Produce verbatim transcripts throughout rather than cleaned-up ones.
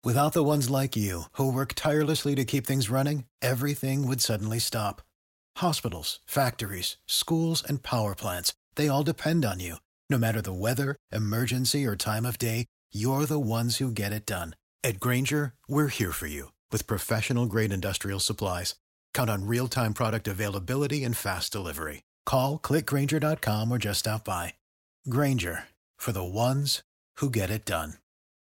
Without the ones like you, who work tirelessly to keep things running, everything would suddenly stop. Hospitals, factories, schools, and power plants, they all depend on you. No matter the weather, emergency, or time of day, you're the ones who get it done. At Grainger, we're here for you with professional-grade industrial supplies. Count on real-time product availability and fast delivery. Call, click Grainger dot com, or just stop by. Grainger, for the ones who get it done.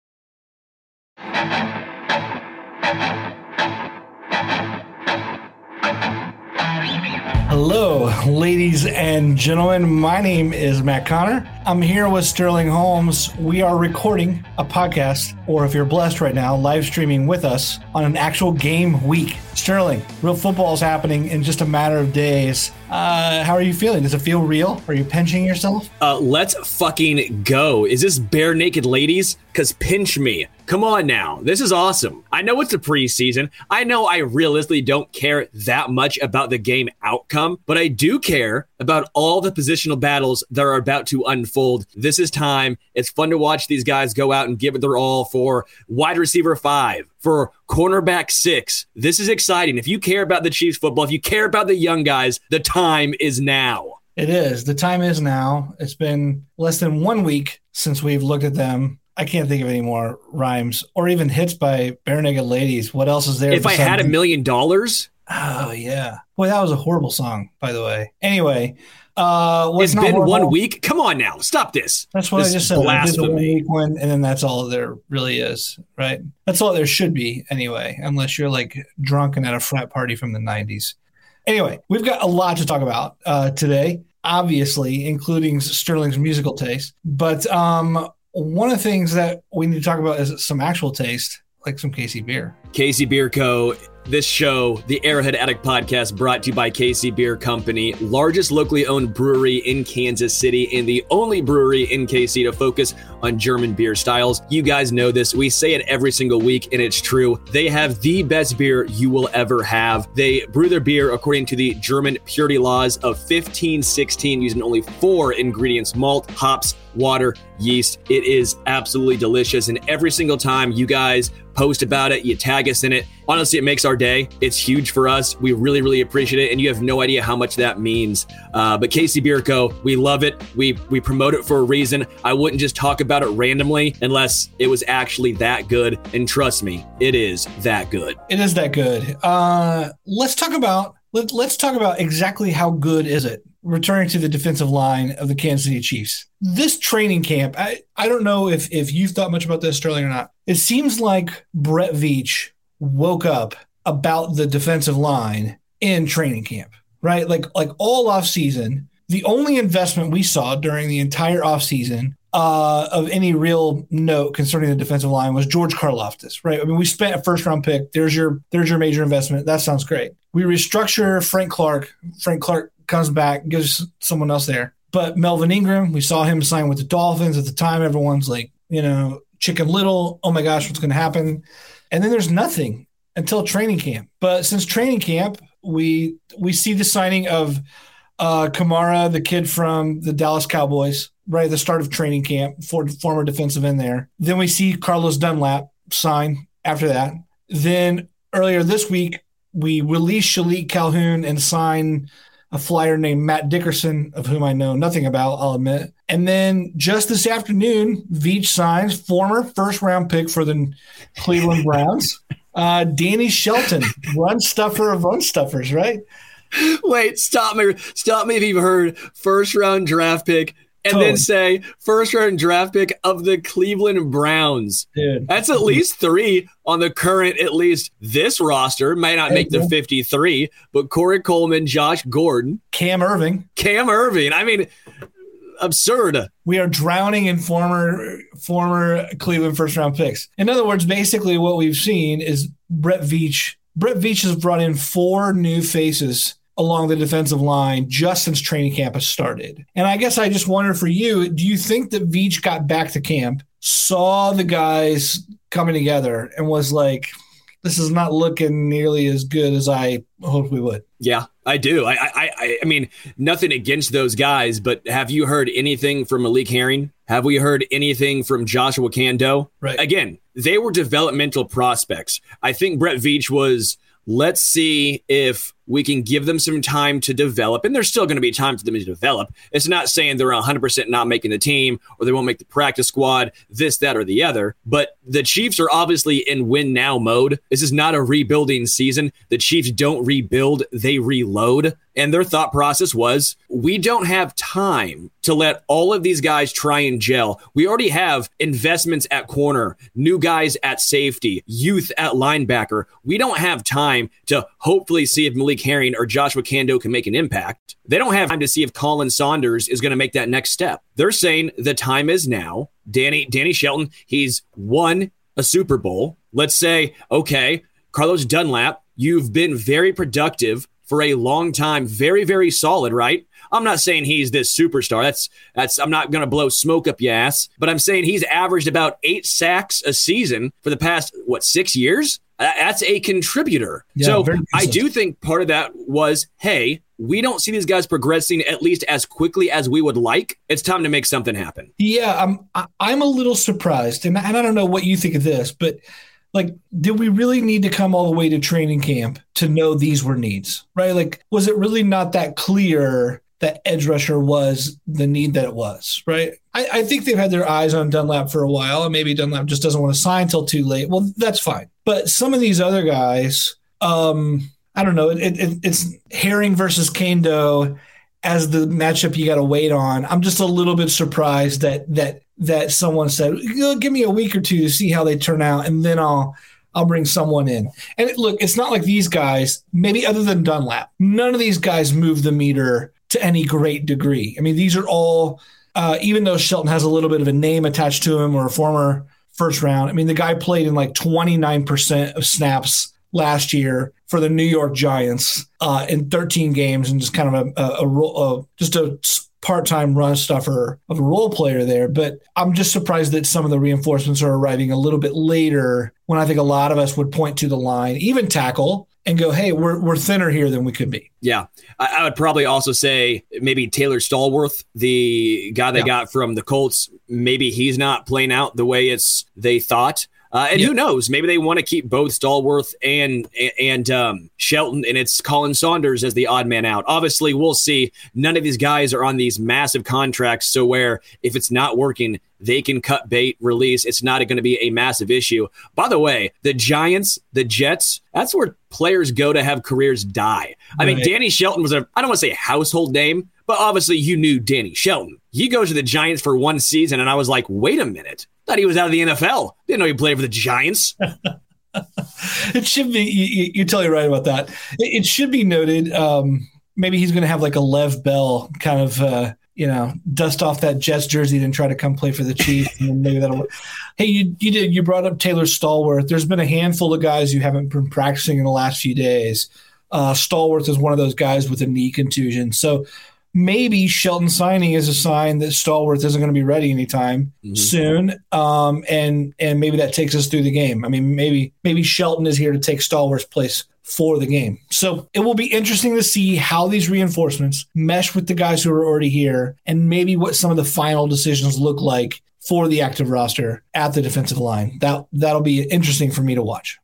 Hello, ladies and gentlemen. My name is Matt Connor. I'm here with Sterling Holmes. We are recording a podcast, or if you're blessed right now, live streaming with us on an actual game week. Sterling, real football is happening in just a matter of days. Uh, how are you feeling? Does it feel real? Are you pinching yourself? Uh, let's fucking go. Is this bare naked ladies? Because pinch me. Come on now. This is awesome. I know it's a preseason. I know I realistically don't care that much about the game outcome, but I do care about all the positional battles that are about to unfold. This is time. It's fun to watch these guys go out and give it their all for wide receiver five, for cornerback six. This is exciting. If you care about the Chiefs football, if you care about the young guys, the time is now. It is. The time is now. It's been less than one week since we've looked at them. I can't think of any more rhymes or even hits by Bare Naked Ladies. What else is there? If I had a million dollars. Oh, yeah. Boy, that was a horrible song, by the way. Anyway. Uh, it's been horrible. One week. Come on now. Stop this. That's what this I just said. Blasphemy. One week one, and then that's all there really is, right? That's all there should be anyway, unless you're like drunk and at a frat party from the nineties. Anyway, we've got a lot to talk about uh, today, obviously, including Sterling's musical taste. But um, one of the things that we need to talk about is some actual taste, like some K C beer. K C Beer Co. This show, the Arrowhead Addict Podcast, brought to you by K C Beer Company, largest locally owned brewery in Kansas City and the only brewery in K C to focus on German beer styles. You guys know this. We say it every single week, and it's true. They have the best beer you will ever have. They brew their beer according to the German purity laws of fifteen sixteen, using only four ingredients: malt, hops, water, yeast. It is absolutely delicious, and every single time you guys post about it, you tag us in it. Honestly, it makes our day. It's huge for us. We really, really appreciate it, and you have no idea how much that means. Uh, but K C Beer Co., we love it. We we promote it for a reason. I wouldn't just talk about it randomly unless it was actually that good, and trust me, it is that good. It is that good. Uh, let's talk about let, let's talk about exactly how good is it. Returning to the defensive line of the Kansas City Chiefs. This training camp, I, I don't know if, if you've thought much about this, Sterling, or not. It seems like Brett Veach woke up about the defensive line in training camp, right? Like, like all offseason, the only investment we saw during the entire offseason uh, of any real note concerning the defensive line was George Karlaftis, right? I mean, we spent a first-round pick. There's your there's your major investment. That sounds great. We restructure Frank Clark. Frank Clark comes back, gives someone else there. But Melvin Ingram, we saw him sign with the Dolphins. At the time, everyone's like, you know, Chicken Little, oh my gosh, what's going to happen? And then there's nothing until training camp. But since training camp, we we see the signing of uh, Kamara, the kid from the Dallas Cowboys, right at the start of training camp, for, former defensive end there. Then we see Carlos Dunlap sign after that. Then earlier this week, we release Shalik Calhoun and sign a flyer named Matt Dickerson, of whom I know nothing about, I'll admit. And then just this afternoon, Veach signs former first-round pick for the Cleveland Browns, uh, Danny Shelton, run stuffer of run stuffers, right? Wait, stop me. Stop me if you've heard first-round draft pick and Totally. then say first-round draft pick of the Cleveland Browns. Dude. That's at least three on the current, at least this roster. Might not make the fifty-three, but Corey Coleman, Josh Gordon. Cam Irving. Cam Irving. I mean, absurd. We are drowning in former former Cleveland first-round picks. In other words, basically what we've seen is Brett Veach. Brett Veach has brought in four new faces along the defensive line just since training camp has started. And I guess I just wonder for you, do you think that Veach got back to camp, saw the guys coming together, and was like, this is not looking nearly as good as I hoped we would? Yeah, I do. I, I, I, I mean, nothing against those guys, but have you heard anything from Malik Herring? Have we heard anything from Joshua Kando? Right. Again, they were developmental prospects. I think Brett Veach was, let's see if we can give them some time to develop. And there's still going to be time for them to develop. It's not saying they're one hundred percent not making the team or they won't make the practice squad, this, that, or the other. But the Chiefs are obviously in win now mode. This is not a rebuilding season. The Chiefs don't rebuild, they reload. And their thought process was, we don't have time to let all of these guys try and gel. We already have investments at corner, new guys at safety, youth at linebacker. We don't have time to hopefully see if Malik Herring or Joshua Kando can make an impact. They don't have time to see if Colin Saunders is going to make that next step. They're saying the time is now. Danny, Danny Shelton, he's won a Super Bowl. Let's say, okay, Carlos Dunlap, you've been very productive for a long time, very, very solid, right? I'm not saying he's this superstar. That's that's. I'm not going to blow smoke up your ass, but I'm saying he's averaged about eight sacks a season for the past, what, six years? That's a contributor. Yeah, so I do think part of that was, hey, we don't see these guys progressing at least as quickly as we would like. It's time to make something happen. Yeah, I'm I'm a little surprised, and I don't know what you think of this, but like, did we really need to come all the way to training camp to know these were needs, right? Like, was it really not that clear that edge rusher was the need that it was, right? I, I think they've had their eyes on Dunlap for a while, and maybe Dunlap just doesn't want to sign till too late. Well, that's fine. But some of these other guys, um, I don't know, it, it, it's Herring versus Kando as the matchup you got to wait on. I'm just a little bit surprised that that that someone said, give me a week or two to see how they turn out, and then I'll I'll bring someone in. And it, look, it's not like these guys, maybe other than Dunlap, none of these guys move the meter to any great degree. I mean, these are all, uh, even though Shelton has a little bit of a name attached to him or a former first round, I mean, the guy played in like twenty-nine percent of snaps last year for the New York Giants uh, in thirteen games, and just kind of a, a, a, a just a part-time run stuffer of a role player there. But I'm just surprised that some of the reinforcements are arriving a little bit later, when I think a lot of us would point to the line, even tackle, and go, hey, we're we're thinner here than we could be. Yeah. I, I would probably also say maybe Taylor Stallworth, the guy they yeah. got from the Colts, maybe he's not playing out the way it's they thought. Uh, and yep. who knows? Maybe they want to keep both Stallworth and and um, Shelton, and it's Colin Saunders as the odd man out. Obviously, we'll see. None of these guys are on these massive contracts, so where if it's not working, they can cut bait, release. It's not going to be a massive issue. By the way, the Giants, the Jets, that's where players go to have careers die. I right. mean, Danny Shelton was a, I don't want to say household name, but obviously you knew Danny Shelton. He goes to the Giants for one season, and I was like, wait a minute. Thought he was out of the N F L. Didn't know he played for the Giants. It should be, you, you're totally right about that. It, it should be noted, um, maybe he's going to have like a Lev Bell kind of, uh, you know, dust off that Jets jersey and try to come play for the Chiefs. And maybe that'll work. Hey, you, you did, you brought up Taylor Stallworth. There's been a handful of guys who haven't been practicing in the last few days. Uh, Stallworth is one of those guys with a knee contusion. So maybe Shelton signing is a sign that Stallworth isn't going to be ready anytime mm-hmm. soon, um, and and maybe that takes us through the game. I mean, maybe maybe Shelton is here to take Stallworth's place for the game. So it will be interesting to see how these reinforcements mesh with the guys who are already here, and maybe what some of the final decisions look like for the active roster at the defensive line. That that'll be interesting for me to watch.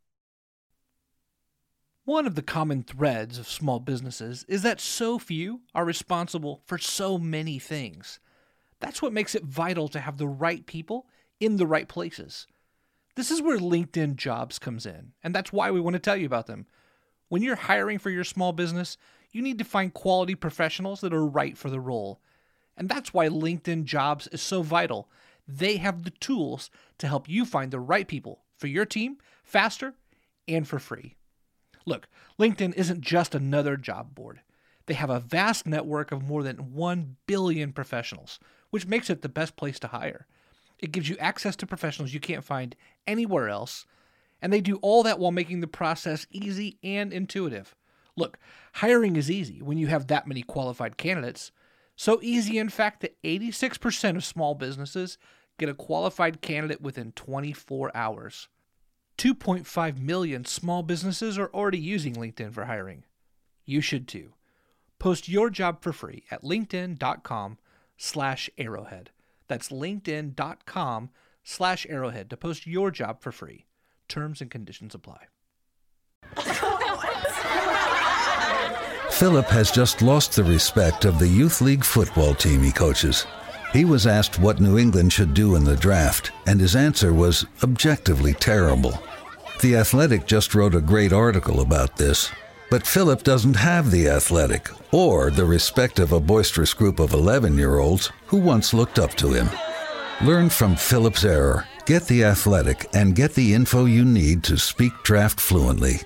One of the common threads of small businesses is that so few are responsible for so many things. That's what makes it vital to have the right people in the right places. This is where LinkedIn Jobs comes in, and that's why we want to tell you about them. When you're hiring for your small business, you need to find quality professionals that are right for the role. And that's why LinkedIn Jobs is so vital. They have the tools to help you find the right people for your team faster and for free. Look, LinkedIn isn't just another job board. They have a vast network of more than one billion professionals, which makes it the best place to hire. It gives you access to professionals you can't find anywhere else, and they do all that while making the process easy and intuitive. Look, hiring is easy when you have that many qualified candidates. So easy, in fact, that eighty-six percent of small businesses get a qualified candidate within twenty-four hours. two point five million small businesses are already using LinkedIn for hiring. You should too. Post your job for free at linkedin.com slash arrowhead. That's linkedin.com slash arrowhead to post your job for free. Terms and conditions apply. Philip has just lost the respect of the youth league football team he coaches. He was asked what New England should do in the draft, and his answer was objectively terrible. The Athletic just wrote a great article about this. But Philip doesn't have the Athletic or the respect of a boisterous group of eleven-year-olds who once looked up to him. Learn from Philip's error, get the Athletic, and get the info you need to speak draft fluently.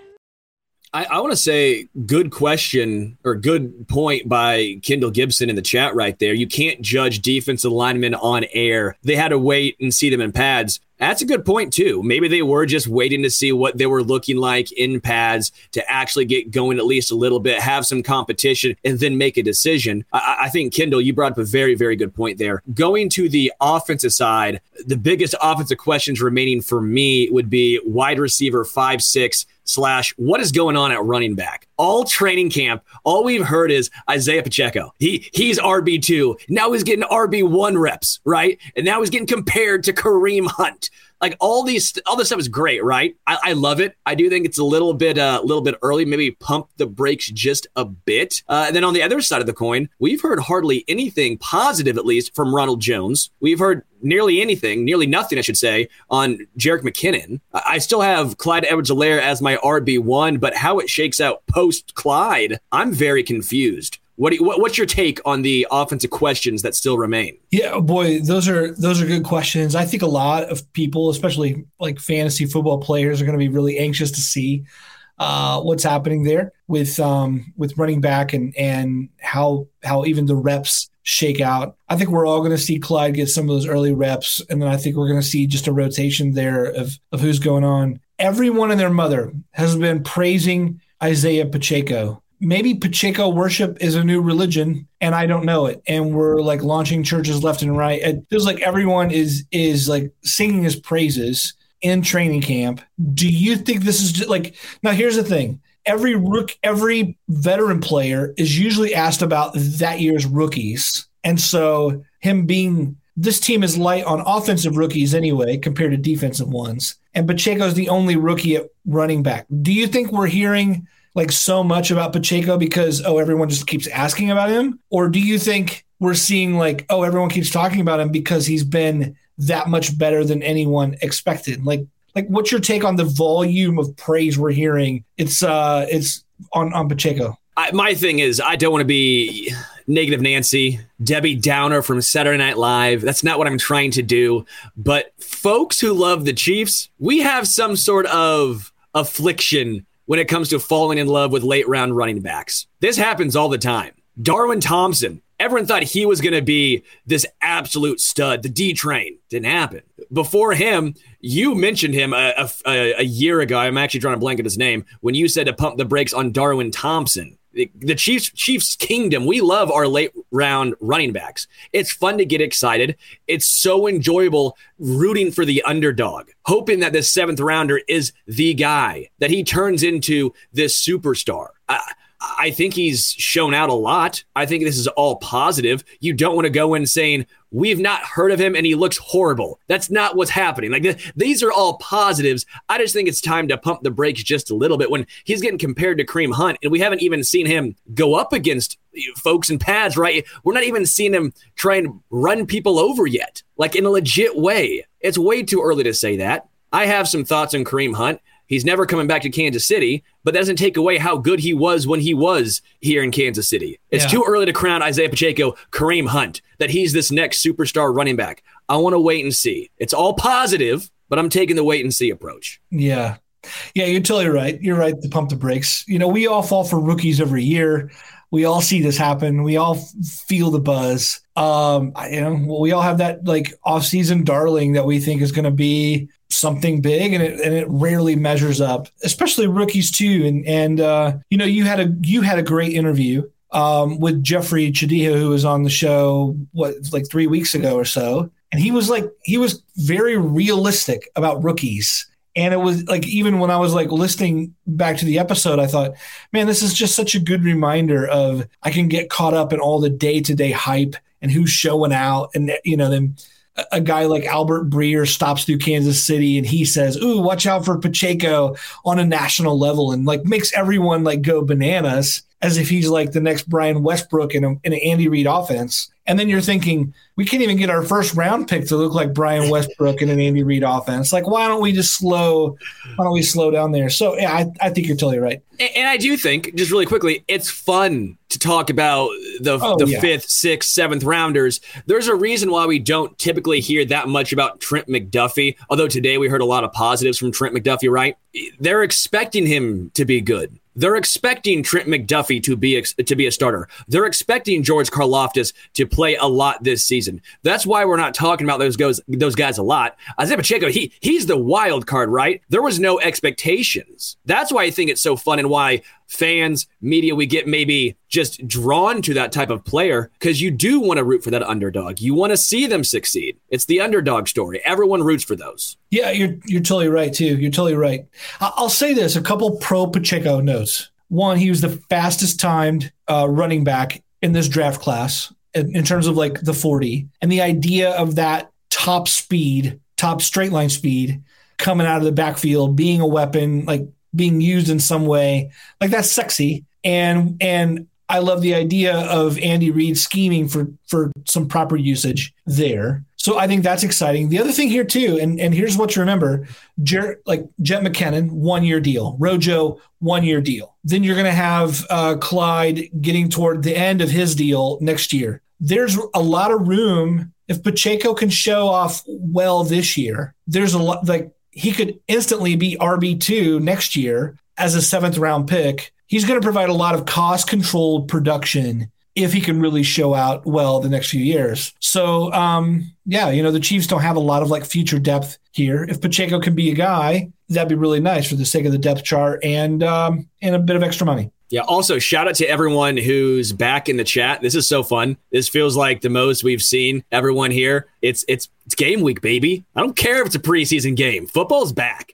I, I want to say good question or good point by Kendall Gibson in the chat right there. You can't judge defensive linemen on air. They had to wait and see them in pads. That's a good point, too. Maybe they were just waiting to see what they were looking like in pads to actually get going at least a little bit, have some competition, and then make a decision. I, I think, Kendall, you brought up a very, very good point there. Going to the offensive side, the biggest offensive questions remaining for me would be wide receiver five six slash what is going on at running back. All training camp, all we've heard is Isaiah Pacheco. He He's R B two. Now he's getting R B one reps, right? And now he's getting compared to Kareem Hunt. Like all these, all this stuff is great, right? I, I love it. I do think it's a little bit, a uh, little bit early. Maybe pump the brakes just a bit. Uh, and then on the other side of the coin, we've heard hardly anything positive, at least from Ronald Jones. We've heard nearly anything, nearly nothing, I should say, on Jerick McKinnon. I, I still have Clyde Edwards-Helaire as my R B one, but how it shakes out post Clyde, I'm very confused. What, do you, what what's your take on the offensive questions that still remain? Yeah, boy, those are those are good questions. I think a lot of people, especially like fantasy football players, are going to be really anxious to see uh, what's happening there with um, with running back and and how how even the reps shake out. I think we're all going to see Clyde get some of those early reps, and then I think we're going to see just a rotation there of of who's going on. Everyone and their mother has been praising Isaiah Pacheco. Maybe Pacheco worship is a new religion and I don't know it. And we're like launching churches left and right. It feels like everyone is is like singing his praises in training camp. Do you think this is just like, now here's the thing. Every rook, every veteran player is usually asked about that year's rookies. And so him being, this team is light on offensive rookies anyway, compared to defensive ones. And Pacheco is the only rookie at running back. Do you think we're hearing like so much about Pacheco because, oh, everyone just keeps asking about him? Or do you think we're seeing like, oh, everyone keeps talking about him because he's been that much better than anyone expected? Like, like what's your take on the volume of praise we're hearing? It's uh, it's on, on Pacheco. I, my thing is, I don't want to be negative Nancy, Debbie Downer from Saturday Night Live. That's not what I'm trying to do. But folks who love the Chiefs, we have some sort of affliction when it comes to falling in love with late round running backs. This happens all the time. Darwin Thompson, everyone thought he was going to be this absolute stud, the D train. Didn't happen. Before him, you mentioned him a, a, a year ago. I'm actually trying to blank at his name when you said to pump the brakes on Darwin Thompson. The Chiefs, Chiefs kingdom, we love our late round running backs. It's fun to get excited. It's so enjoyable rooting for the underdog, hoping that this seventh rounder is the guy, that he turns into this superstar. I, I think he's shown out a lot. I think this is all positive. You don't want to go in saying, we've not heard of him and he looks horrible. That's not what's happening. Like th- These are all positives. I just think it's time to pump the brakes just a little bit when he's getting compared to Kareem Hunt and we haven't even seen him go up against folks in pads, right? We're not even seeing him try and run people over yet, like in a legit way. It's way too early to say that. I have some thoughts on Kareem Hunt. He's never coming back to Kansas City, but that doesn't take away how good he was when he was here in Kansas City. It's yeah. too early to crown Isaiah Pacheco Kareem Hunt, that he's this next superstar running back. I want to wait and see. It's all positive, but I'm taking the wait and see approach. Yeah. Yeah, you're totally right. You're right to pump the brakes. You know, we all fall for rookies every year. We all see this happen. We all f- feel the buzz. Um, you know, we all have that like off-season darling that we think is going to be something big, and it and it rarely measures up, especially rookies too. And and uh, you know, you had a you had a great interview um, with Jeffrey Chadiha, who was on the show what like three weeks ago or so, and he was like he was very realistic about rookies. And it was like, even when I was like listening back to the episode, I thought, man, this is just such a good reminder of I can get caught up in all the day-to-day hype and who's showing out. And, you know, then a guy like Albert Breer stops through Kansas City and he says, ooh, watch out for Pacheco on a national level, and like makes everyone like go bananas as if he's like the next Brian Westbrook in, a, in an Andy Reid offense. And then you're thinking, we can't even get our first round pick to look like Brian Westbrook in an Andy Reid offense. Like, why don't we just slow, why don't we slow down there? So yeah, I, I think you're totally right. And, and I do think, just really quickly, it's fun to talk about the, oh, the yeah. fifth, sixth, seventh rounders. There's a reason why we don't typically hear that much about Trent McDuffie, although today we heard a lot of positives from Trent McDuffie, right? They're expecting him to be good. They're expecting Trent McDuffie to be to be a starter. They're expecting George Karlaftis to play a lot this season. That's why we're not talking about those guys, those guys a lot. Isaiah Pacheco, he he's the wild card, right? There was no expectations. That's why I think it's so fun and why fans, media, we get maybe just drawn to that type of player, because you do want to root for that underdog. You want to see them succeed. It's the underdog story. Everyone roots for those. Yeah, you're you're totally right, too. You're totally right. I'll say this, a couple pro Pacheco notes. One, he was the fastest timed uh, running back in this draft class in, in terms of like the forty. And the idea of that top speed, top straight line speed coming out of the backfield, being a weapon, like being used in some way, like that's sexy. And and I love the idea of Andy Reid scheming for for some proper usage there. So I think that's exciting. The other thing here too, and, and here's what to remember, Jer- like Jet McKinnon, one-year deal. Rojo, one-year deal. Then you're going to have uh, Clyde getting toward the end of his deal next year. There's a lot of room. If Pacheco can show off well this year, there's a lot, like he could instantly be R B two next year as a seventh round pick. He's going to provide a lot of cost-controlled production if he can really show out well the next few years. So, um, yeah, you know, the Chiefs don't have a lot of like future depth here. If Pacheco can be a guy, that'd be really nice for the sake of the depth chart and um, and a bit of extra money. Yeah. Also, shout out to everyone who's back in the chat. This is so fun. This feels like the most we've seen everyone here. It's it's it's game week, baby. I don't care if it's a preseason game. Football's back.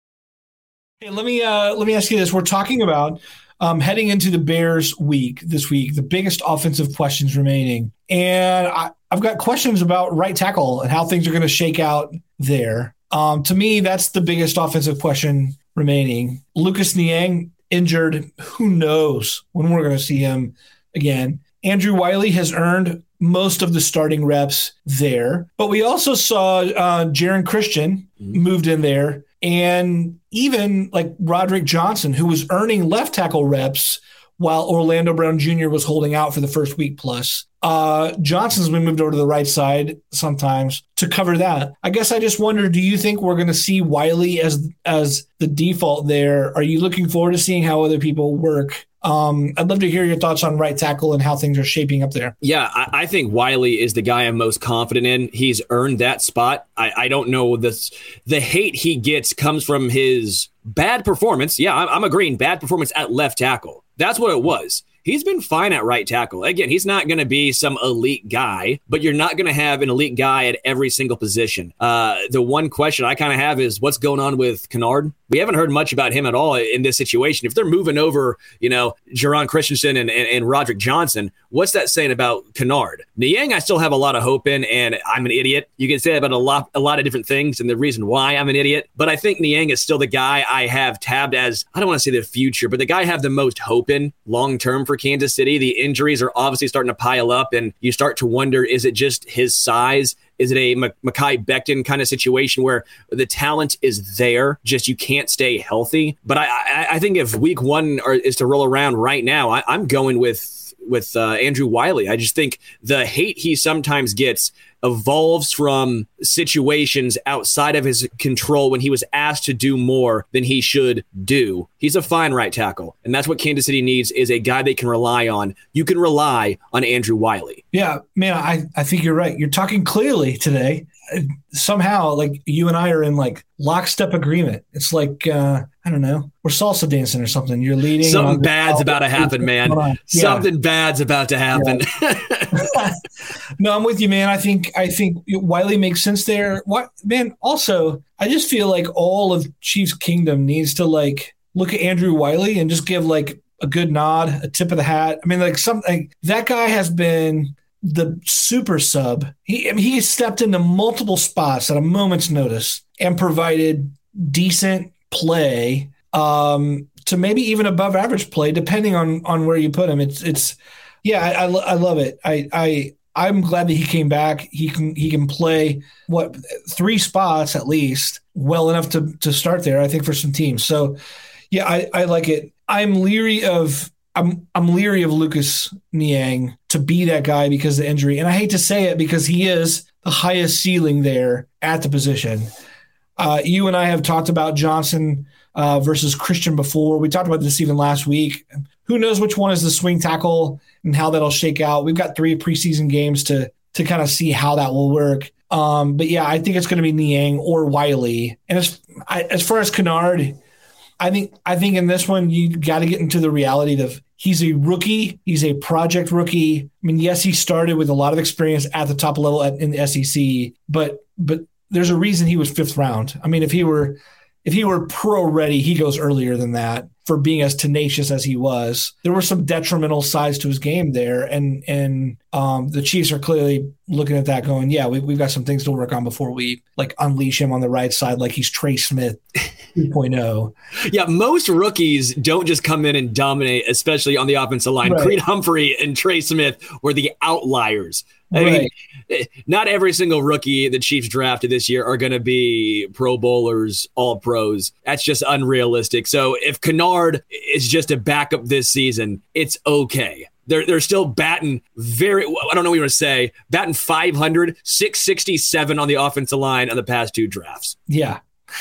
Hey, let me uh, let me ask you this. We're talking about um, heading into the Bears week this week, the biggest offensive questions remaining. And I, I've got questions about right tackle and how things are going to shake out there. Um, to me, that's the biggest offensive question remaining. Lucas Niang injured. Who knows when we're going to see him again. Andrew Wiley has earned most of the starting reps there. But we also saw uh, Jaron Christian moved in there. And even like Roderick Johnson, who was earning left tackle reps while Orlando Brown Junior was holding out for the first week plus. Uh, Johnson's been moved over to the right side sometimes to cover that. I guess I just wonder, do you think we're going to see Wiley as as the default there? Are you looking forward to seeing how other people work? Um, I'd love to hear your thoughts on right tackle and how things are shaping up there. Yeah, I, I think Wiley is the guy I'm most confident in. He's earned that spot. I, I don't know this. The hate he gets comes from his bad performance. Yeah, I'm, I'm agreeing. Bad performance at left tackle. That's what it was. He's been fine at right tackle. Again, he's not going to be some elite guy, but you're not going to have an elite guy at every single position. Uh, the one question I kind of have is what's going on with Kennard? We haven't heard much about him at all in this situation. If they're moving over, you know, Jaron Christensen and, and, and Roderick Johnson, what's that saying about Kennard? Niang, I still have a lot of hope in, and I'm an idiot. You can say that about a lot, a lot of different things and the reason why I'm an idiot, but I think Niang is still the guy I have tabbed as, I don't want to say the future, but the guy I have the most hope in long-term for Kansas City. The injuries are obviously starting to pile up, and you start to wonder, is it just his size? Is it a Mekhi Becton kind of situation where the talent is there, just you can't stay healthy? But I, I, I think if week one are, is to roll around right now, I, I'm going with with uh, Andrew Wiley. I just think the hate he sometimes gets evolves from situations outside of his control when he was asked to do more than he should do. He's a fine right tackle, and that's what Kansas City needs, is a guy they can rely on. You can rely on Andrew Wiley. Yeah, man, I, I think you're right. You're talking clearly today. Somehow, like, you and I are in like lockstep agreement. It's like, uh, I don't know, we're salsa dancing or something. You're leading. Something bad's about to happen, man. Yeah. Something bad's about to happen. Yeah. No, I'm with you, man. I think I think Wiley makes sense there. What, man? Also, I just feel like all of Chiefs Kingdom needs to like look at Andrew Wiley and just give like a good nod, a tip of the hat. I mean, like something that guy has been the super sub. He I mean, he stepped into multiple spots at a moment's notice and provided decent play, um, to maybe even above average play, depending on on where you put him. It's it's yeah, I I, I love it. I I I'm glad that he came back. He can he can play what three spots at least well enough to to start there, I think, for some teams. So yeah, I, I like it. I'm leery of I'm I'm leery of Lucas Niang to be that guy because of the injury. And I hate to say it because he is the highest ceiling there at the position. Uh, you and I have talked about Johnson uh, versus Christian before. We talked about this even last week. Who knows which one is the swing tackle and how that'll shake out. We've got three preseason games to to kind of see how that will work. Um, but yeah, I think it's going to be Niang or Wiley. And as I, as far as Kennard, I think I think in this one you got to get into the reality of he's a rookie. He's a project rookie. I mean, yes, he started with a lot of experience at the top level at, in the S E C, but but there's a reason he was fifth round. I mean, if he were if he were pro ready, he goes earlier than that for being as tenacious as he was. There were some detrimental sides to his game there, and and um, the Chiefs are clearly looking at that going, yeah, we, we've got some things to work on before we like unleash him on the right side like he's Trey Smith two point oh. Yeah, most rookies don't just come in and dominate, especially on the offensive line. Right. Creed Humphrey and Trey Smith were the outliers. I Right. mean, not every single rookie the Chiefs drafted this year are going to be Pro Bowlers, all pros. That's just unrealistic. So if Kennard is just a backup this season, it's okay. They're they're still batting very, I don't know what you want to say, batting five hundred, six sixty-seven on the offensive line on the past two drafts. Yeah.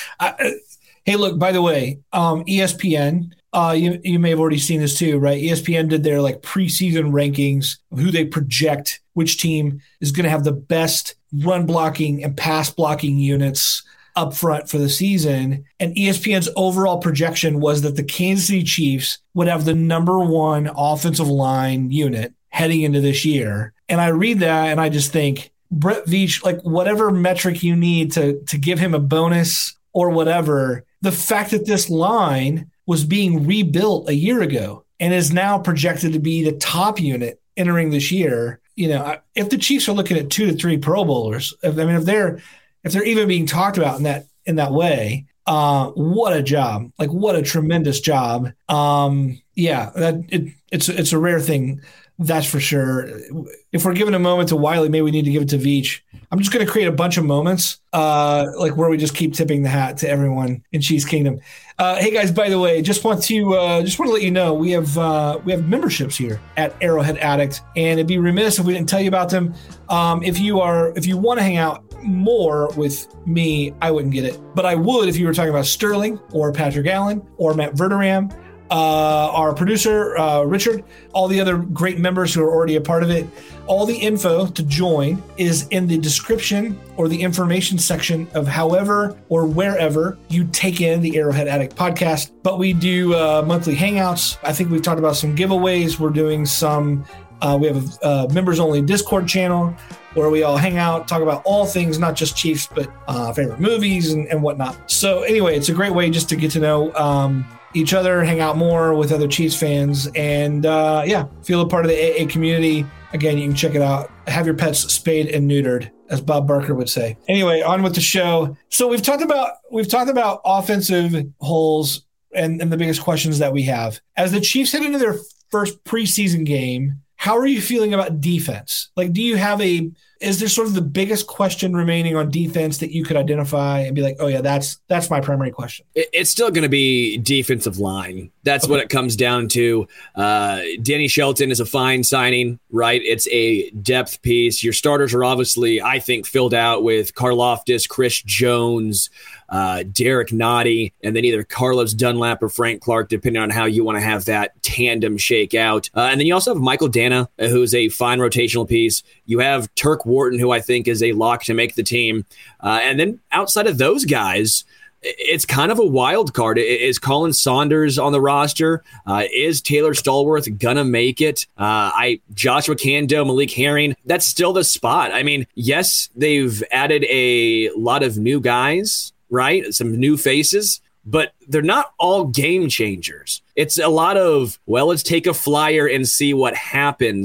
I, hey, look, by the way, um, E S P N, uh, you, you may have already seen this too, right? E S P N did their like preseason rankings of who they project which team is going to have the best run blocking and pass blocking units up front for the season. And E S P N's overall projection was that the Kansas City Chiefs would have the number one offensive line unit heading into this year. And I read that and I just think, Brett Veach, like whatever metric you need to, to give him a bonus or whatever, the fact that this line was being rebuilt a year ago and is now projected to be the top unit entering this year, you know, if the Chiefs are looking at two to three Pro Bowlers, if, I mean, if they're if they're even being talked about in that in that way, uh, what a job! Like what a tremendous job! Um, yeah, that it, it's it's a rare thing, that's for sure. If we're giving a moment to Wiley, maybe we need to give it to Veach. I'm just going to create a bunch of moments, uh, like where we just keep tipping the hat to everyone in Chiefs Kingdom. Uh, hey guys, by the way, just want to uh, just want to let you know we have uh, we have memberships here at Arrowhead Addict, and it'd be remiss if we didn't tell you about them. Um, if you are if you want to hang out more with me, I wouldn't get it, but I would if you were talking about Sterling or Patrick Allen or Matt Verderam, uh, our producer uh, Richard, all the other great members who are already a part of it. All the info to join is in the description or the information section of however or wherever you take in the Arrowhead Addict podcast. But we do uh, monthly hangouts. I think we've talked about some giveaways. We're doing some, uh, we have a uh, members only Discord channel where we all hang out, talk about all things, not just Chiefs, but uh, favorite movies and, and whatnot. So anyway, it's a great way just to get to know um, each other, hang out more with other Chiefs fans, and uh, yeah, feel a part of the A A community. Again, you can check it out. Have your pets spayed and neutered, as Bob Barker would say. Anyway, on with the show. So we've talked about we've talked about offensive holes and, and the biggest questions that we have. As the Chiefs head into their first preseason game, how are you feeling about defense? Like, do you have a is there sort of the biggest question remaining on defense that you could identify and be like, oh yeah, that's that's my primary question? It's still going to be defensive line. That's okay. What it comes down to. Uh, Danny Shelton is a fine signing, right? It's a depth piece. Your starters are obviously, I think, filled out with Karlaftis, Chris Jones, uh, Derek Nottie, and then either Carlos Dunlap or Frank Clark, depending on how you want to have that tandem shake out. Uh, and then you also have Michael Dana, who's a fine rotational piece. You have Turk Wharton, who I think is a lock to make the team. Uh, and then outside of those guys, it's kind of a wild card. Is Colin Saunders on the roster? Uh, is Taylor Stallworth gonna make it? Uh, I Joshua Kando, Malik Herring. That's still the spot. I mean, yes, they've added a lot of new guys, right? Some new faces, but they're not all game changers. It's a lot of, well, let's take a flyer and see what happens.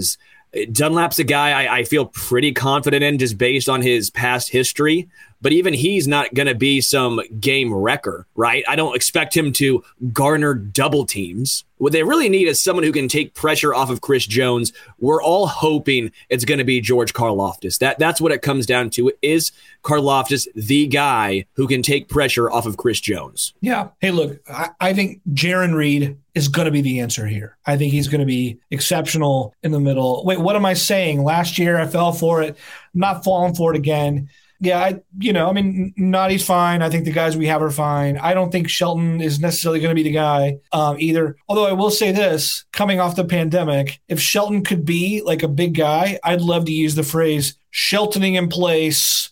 Dunlap's a guy I, I feel pretty confident in just based on his past history. But even he's not going to be some game wrecker, right? I don't expect him to garner double teams. What they really need is someone who can take pressure off of Chris Jones. We're all hoping it's going to be George Karlaftis. That, that's what it comes down to. Is Karlaftis the guy who can take pressure off of Chris Jones? Yeah. Hey, look, I, I think Jarran Reed is going to be the answer here. I think he's going to be exceptional in the middle. Wait, what am I saying? Last year I fell for it. I'm not falling for it again. Yeah, I, you know, I mean, Nadi's fine. I think the guys we have are fine. I don't think Shelton is necessarily going to be the guy um, either. Although I will say this, coming off the pandemic, if Shelton could be like a big guy, I'd love to use the phrase Sheltoning in place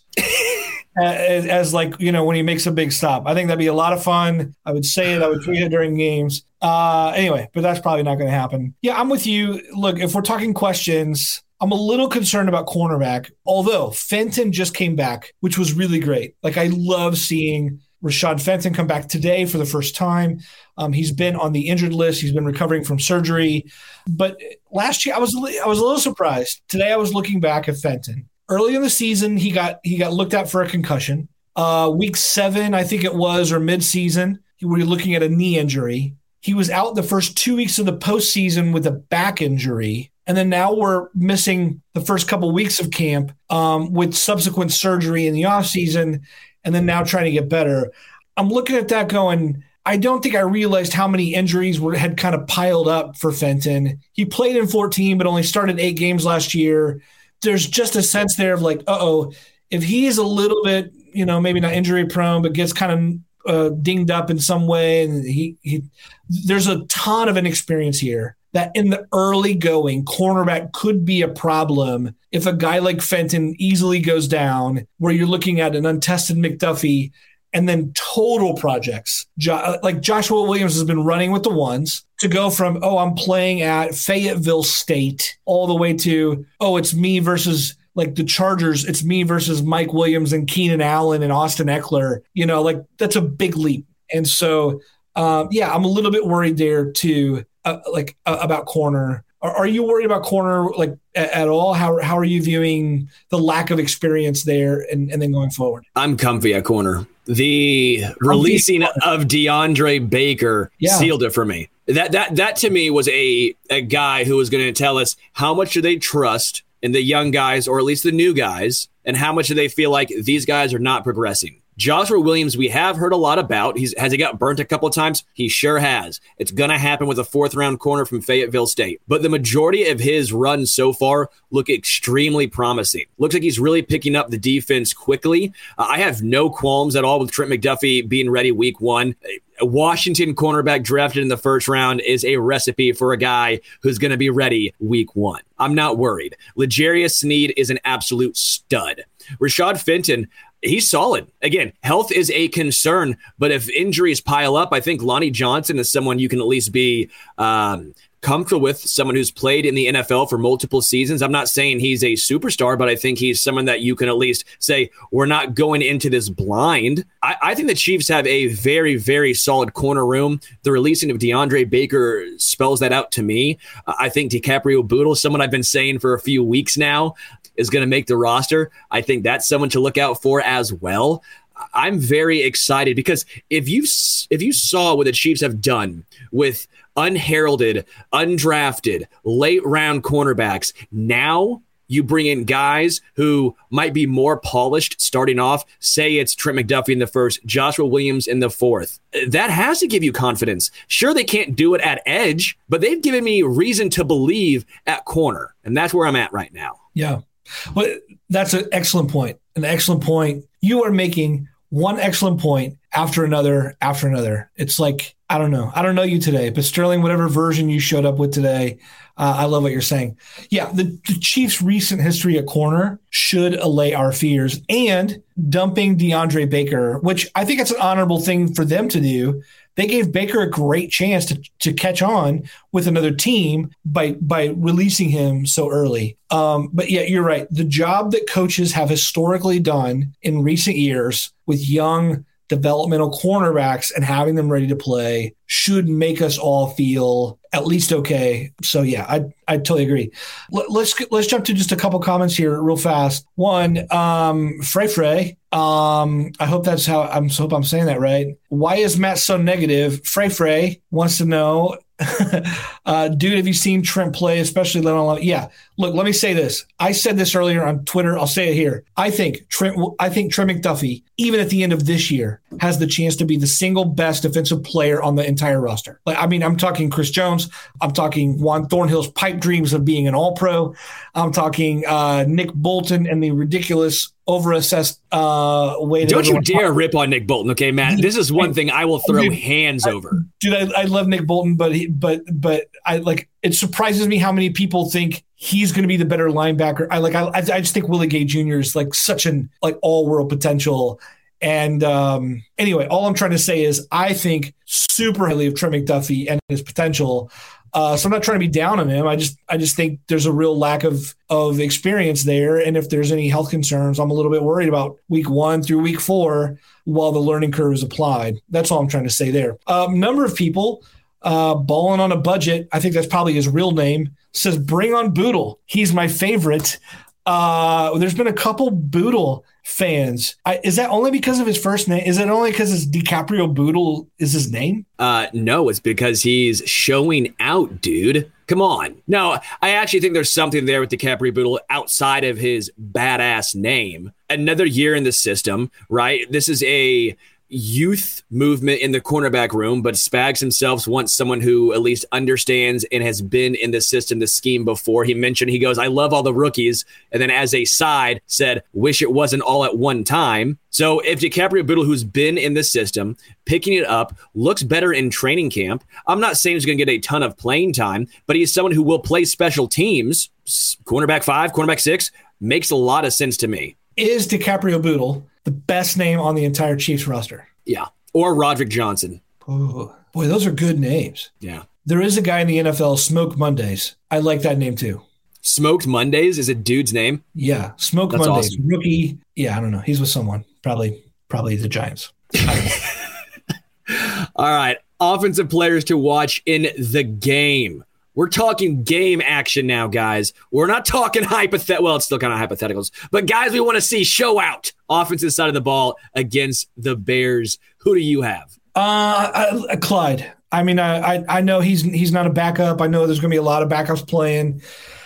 as, as like, you know, when he makes a big stop. I think that'd be a lot of fun. I would say it. I would tweet it during games. Uh, anyway, but that's probably not going to happen. Yeah, I'm with you. Look, if we're talking questions, I'm a little concerned about cornerback, although Fenton just came back, which was really great. Like, I love seeing Rashad Fenton come back today for the first time. Um, he's been on the injured list. He's been recovering from surgery. But last year, I was I was a little surprised. Today, I was looking back at Fenton. Early in the season, he got he got looked at for a concussion. Uh, week seven, I think it was, or midseason, we were looking at a knee injury. He was out the first two weeks of the postseason with a back injury. And then now we're missing the first couple weeks of camp um, with subsequent surgery in the offseason, and then now trying to get better. I'm looking at that going, I don't think I realized how many injuries were had kind of piled up for Fenton. He played in fourteen, but only started eight games last year. There's just a sense there of like, uh-oh, if he is a little bit, you know, maybe not injury prone, but gets kind of uh, dinged up in some way, and he, he there's a ton of inexperience here. That in the early going, cornerback could be a problem if a guy like Fenton easily goes down, where you're looking at an untested McDuffie and then total projects. Jo- like Joshua Williams has been running with the ones to go from, oh, I'm playing at Fayetteville State all the way to, oh, it's me versus like the Chargers. It's me versus Mike Williams and Keenan Allen and Austin Eckler. You know, like that's a big leap. And so, um, yeah, I'm a little bit worried there too. Uh, like uh, about corner. Are, are you worried about corner like a, at all? How how are you viewing the lack of experience there and, and then going forward? I'm comfy at corner. The releasing of DeAndre Baker yeah. sealed it for me. That that that to me was a a guy who was going to tell us how much do they trust in the young guys, or at least the new guys, and how much do they feel like these guys are not progressing. Joshua Williams, we have heard a lot about. He's has he got burnt a couple of times? He sure has. It's going to happen with a fourth-round corner from Fayetteville State. But the majority of his runs so far look extremely promising. Looks like he's really picking up the defense quickly. Uh, I have no qualms at all with Trent McDuffie being ready week one. A Washington cornerback drafted in the first round is a recipe for a guy who's going to be ready week one. I'm not worried. L'Jarius Sneed is an absolute stud. Rashad Fenton, he's solid. Again, health is a concern, but if injuries pile up, I think Lonnie Johnson is someone you can at least be um, comfortable with, someone who's played in the N F L for multiple seasons. I'm not saying he's a superstar, but I think he's someone that you can at least say, we're not going into this blind. I, I think the Chiefs have a very, very solid corner room. The releasing of DeAndre Baker spells that out to me. Uh, I think DiCaprio Bootle, someone I've been saying for a few weeks now, is going to make the roster. I think that's someone to look out for as well. I'm very excited because if you if you saw what the Chiefs have done with unheralded, undrafted, late round cornerbacks, now you bring in guys who might be more polished starting off. Say it's Trent McDuffie in the first, Joshua Williams in the fourth. That has to give you confidence. Sure, they can't do it at edge, but they've given me reason to believe at corner, and that's where I'm at right now. Yeah. Well, that's an excellent point. An excellent point. You are making one excellent point after another, after another. It's like, I don't know. I don't know you today, but Sterling, whatever version you showed up with today, uh, I love what you're saying. Yeah, the, the Chiefs' recent history at corner should allay our fears. And dumping DeAndre Baker, which I think it's an honorable thing for them to do. They gave Baker a great chance to, to catch on with another team by by releasing him so early. Um, but yeah, you're right. The job that coaches have historically done in recent years with young developmental cornerbacks and having them ready to play should make us all feel at least okay. So yeah, I I totally agree. L- let's let's jump to just a couple comments here real fast. One, um, Frey Frey. Um, I hope that's how I'm. Hope I'm saying that right. Why is Matt so negative? Frey Frey wants to know. uh, dude, have you seen Trent play, especially let alone? Yeah. Look, let me say this. I said this earlier on Twitter. I'll say it here. I think Trent. I think Trent McDuffie, even at the end of this year, has the chance to be the single best defensive player on the entire roster. Like, I mean, I'm talking Chris Jones. I'm talking Juan Thornhill's pipe dreams of being an All-Pro. I'm talking uh, Nick Bolton and the ridiculous overassessed uh, way. That Don't you dare rip on Nick Bolton, okay, Matt? This is one thing I will throw dude, hands I, over. Dude, I, I love Nick Bolton, but he, but but I like it surprises me how many people think he's going to be the better linebacker. I like I I just think Willie Gay Junior is like such an like all world potential. And um, anyway, all I'm trying to say is I think super highly of Trent McDuffie and his potential. Uh, so I'm not trying to be down on him. I just I just think there's a real lack of of experience there. And if there's any health concerns, I'm a little bit worried about week one through week four while the learning curve is applied. That's all I'm trying to say there. Um, number of people uh, balling on a budget, I think that's probably his real name, says bring on Boodle. He's my favorite. Uh, there's been a couple Boodle fans. I, is that only because of his first name? Is it only because it's DiCaprio Boodle is his name? Uh, no, it's because he's showing out, dude. Come on. No, I actually think there's something there with DiCaprio Boodle outside of his badass name. Another year in the system, right? This is a youth movement in the cornerback room, but Spags himself wants someone who at least understands and has been in the system, the scheme before. He mentioned, he goes, I love all the rookies. And then as a side said, wish it wasn't all at one time. So if DiCaprio Boodle, who's been in the system, picking it up, looks better in training camp, I'm not saying he's going to get a ton of playing time, but he's someone who will play special teams, cornerback five, cornerback six, makes a lot of sense to me. Is DiCaprio Boodle the best name on the entire Chiefs roster? Yeah. Or Roderick Johnson. Ooh, boy, those are good names. Yeah. There is a guy in the N F L, Smoke Mondays. I like that name too. Smoked Mondays is a dude's name? Yeah. Smoke That's Mondays. Awesome. Rookie. Yeah, I don't know. He's with someone. Probably, probably the Giants. All right. Offensive players to watch in the game. We're talking game action now, guys. We're not talking hypothetical. Well, it's still kind of hypotheticals. But, guys, we want to see show out offensive side of the ball against the Bears. Who do you have? Uh, I, Clyde. I mean, I, I I know he's he's not a backup. I know there's going to be a lot of backups playing.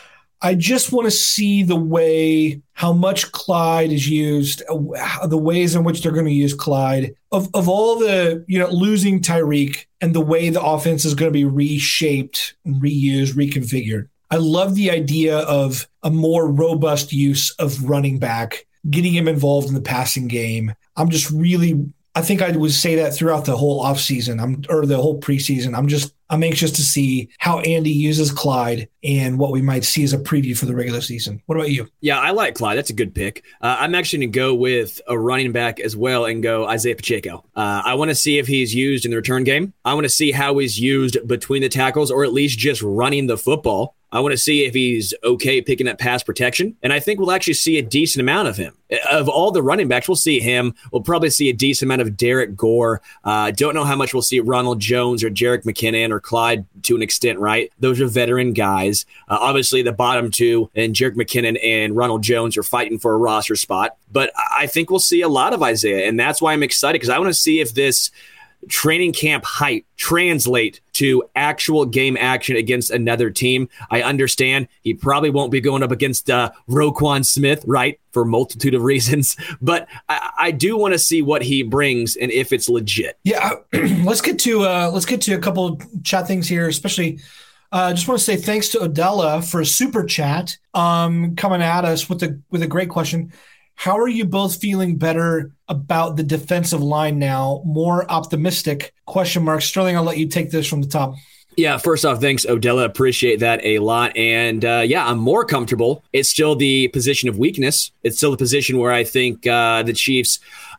I just want to see the way how much Clyde is used, the ways in which they're going to use Clyde. Of of all the, you know, losing Tyreek and the way the offense is going to be reshaped, reused, reconfigured. I love the idea of a more robust use of running back, getting him involved in the passing game. I'm just really, I think I would say that throughout the whole offseason, I'm or the whole preseason. I'm just I'm anxious to see how Andy uses Clyde and what we might see as a preview for the regular season. What about you? Yeah, I like Clyde. That's a good pick. Uh, I'm actually going to go with a running back as well and go Isaiah Pacheco. Uh, I want to see if he's used in the return game. I want to see how he's used between the tackles or at least just running the football. I want to see if he's okay picking up pass protection. And I think we'll actually see a decent amount of him. Of all the running backs, we'll see him. We'll probably see a decent amount of Derek Gore. Uh, don't know how much we'll see Ronald Jones or Jerick McKinnon or Clyde to an extent, right? Those are veteran guys. Uh, obviously, the bottom two, and Jerick McKinnon and Ronald Jones are fighting for a roster spot. But I think we'll see a lot of Isaiah, and that's why I'm excited, because I want to see if this training camp hype translate to actual game action against another team. I understand he probably won't be going up against uh, Roquan Smith, right, for a multitude of reasons, but I, I do want to see what he brings and if it's legit. Yeah, let's get to uh, let's get to a couple chat things here, especially. I uh, just want to say thanks to Odella for a super chat um, coming at us with a with a great question. How are you both feeling better about the defensive line now? More optimistic? Question mark. Sterling, I'll let you take this from the top. Yeah, first off, thanks, Odella. Appreciate that a lot. And uh, yeah, I'm more comfortable. It's still the position of weakness. It's still the position where I think uh, the Chiefs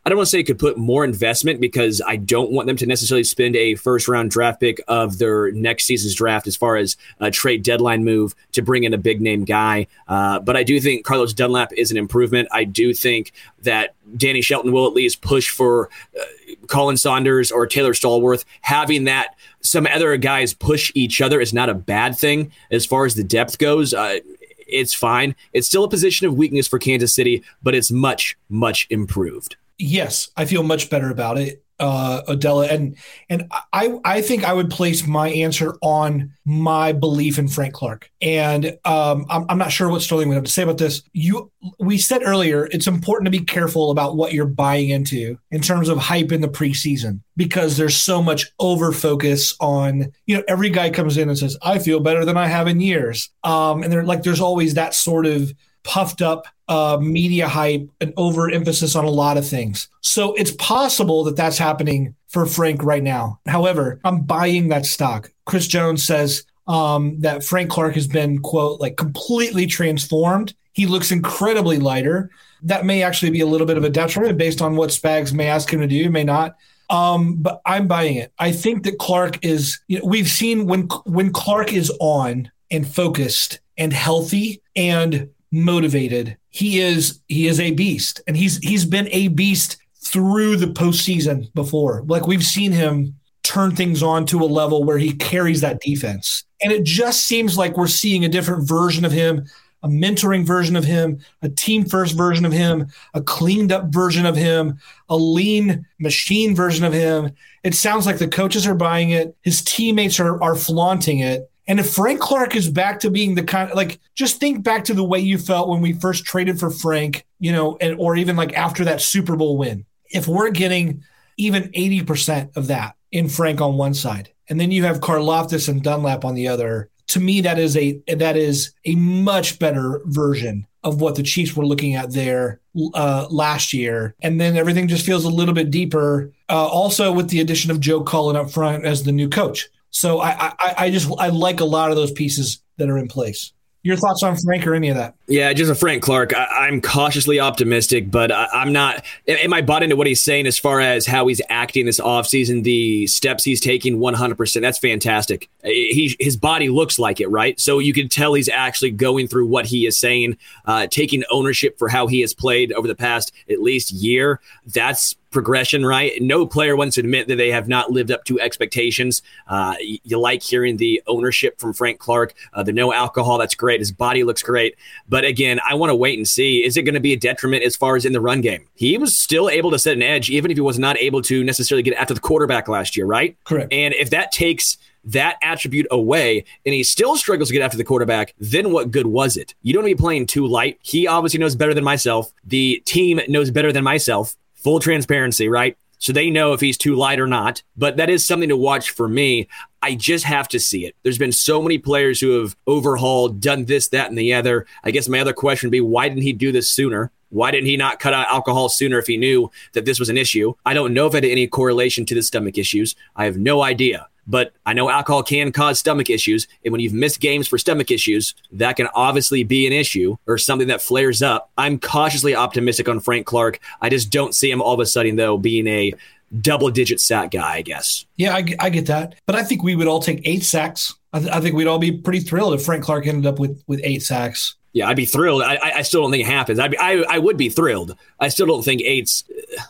I don't want to say it could put more investment because I don't want them to necessarily spend a first round draft pick of their next season's draft as far as a trade deadline move to bring in a big name guy. Uh, but I do think Carlos Dunlap is an improvement. I do think that Danny Shelton will at least push for uh, Colin Saunders or Taylor Stallworth. Having that some other guys push each other is not a bad thing as far as the depth goes. Uh, it's fine. It's still a position of weakness for Kansas City, but it's much, much improved. Yes, I feel much better about it, uh, Adela. And and I, I think I would place my answer on my belief in Frank Clark. And um, I'm, I'm not sure what Sterling would have to say about this. You, we said earlier, it's important to be careful about what you're buying into in terms of hype in the preseason, because there's so much over focus on, you know, every guy comes in and says, I feel better than I have in years. Um, and they're like, there's always that sort of puffed up uh, media hype and overemphasis on a lot of things. So it's possible that that's happening for Frank right now. However, I'm buying that stock. Chris Jones says um, that Frank Clark has been, quote, like completely transformed. He looks incredibly lighter. That may actually be a little bit of a detriment based on what Spags may ask him to do, may not. Um, but I'm buying it. I think that Clark is, you know, we've seen when when Clark is on and focused and healthy and motivated, he is he is a beast, and he's he's been a beast through the postseason before. Like, we've seen him turn things on to a level where he carries that defense, and it just seems like we're seeing a different version of him, a mentoring version of him, a team first version of him, a cleaned up version of him, a lean machine version of him. It sounds like the coaches are buying it, his teammates are are flaunting it. And if Frank Clark is back to being the kind of, like, just think back to the way you felt when we first traded for Frank, you know, and or even like after that Super Bowl win. If we're getting even eighty percent of that in Frank on one side, and then you have Karlaftis and Dunlap on the other, to me, that is a that is a much better version of what the Chiefs were looking at there uh, last year. And then everything just feels a little bit deeper, uh, also with the addition of Joe Cullen up front as the new coach. So I, I, I just I like a lot of those pieces that are in place. Your thoughts on Frank or any of that? Yeah, just a Frank Clark. I, I'm cautiously optimistic, but I, I'm not. Am I bought into what he's saying as far as how he's acting this offseason, the steps he's taking? one hundred percent. That's fantastic. He, his body looks like it, right? So you can tell he's actually going through what he is saying, uh, taking ownership for how he has played over the past at least year. That's progression, right? No player wants to admit that they have not lived up to expectations. Uh, you, you like hearing the ownership from Frank Clark, uh, the no alcohol. That's great. His body looks great. But again, I want to wait and see. Is it going to be a detriment as far as in the run game? He was still able to set an edge, even if he was not able to necessarily get after the quarterback last year, right? Correct. And if that takes that attribute away and he still struggles to get after the quarterback, then what good was it? You don't be playing too light. He obviously knows better than myself. The team knows better than myself. Full transparency, right? So they know if he's too light or not. But that is something to watch for me. I just have to see it. There's been so many players who have overhauled, done this, that, and the other. I guess my other question would be, why didn't he do this sooner? Why didn't he not cut out alcohol sooner if he knew that this was an issue? I don't know if it had any correlation to the stomach issues. I have no idea. But I know alcohol can cause stomach issues. And when you've missed games for stomach issues, that can obviously be an issue or something that flares up. I'm cautiously optimistic on Frank Clark. I just don't see him all of a sudden, though, being a double-digit sack guy, I guess. Yeah, I, I get that. But I think we would all take eight sacks. I, th- I think we'd all be pretty thrilled if Frank Clark ended up with, with eight sacks. Yeah, I'd be thrilled. I, I still don't think it happens. I'd be, I, I would be thrilled. I still don't think eight's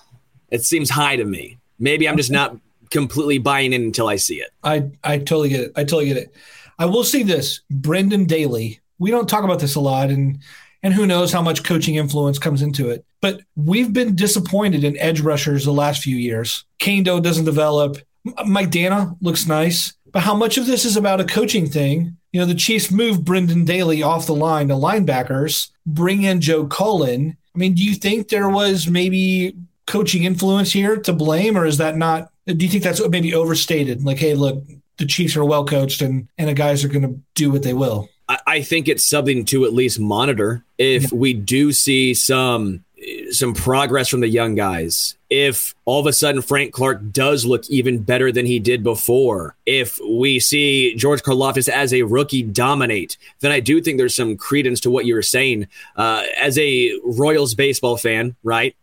– it seems high to me. Maybe I'm just not – completely buying in until I see it. I, I totally get it. I totally get it. I will say this, Brendan Daly, we don't talk about this a lot, and and who knows how much coaching influence comes into it, but we've been disappointed in edge rushers the last few years. Kane Doe doesn't develop. Mike Dana looks nice, but how much of this is about a coaching thing? You know, the Chiefs moved Brendan Daly off the line to linebackers, bring in Joe Cullen. I mean, do you think there was maybe coaching influence here to blame, or is that not? Do you think that's maybe overstated? Like, hey, look, the Chiefs are well coached and, and the guys are going to do what they will. I, I think it's something to at least monitor. If yeah. we do see some some progress from the young guys, if all of a sudden Frank Clark does look even better than he did before, if we see George Karlaftis as a rookie dominate, then I do think there's some credence to what you were saying. Uh, as a Royals baseball fan, right?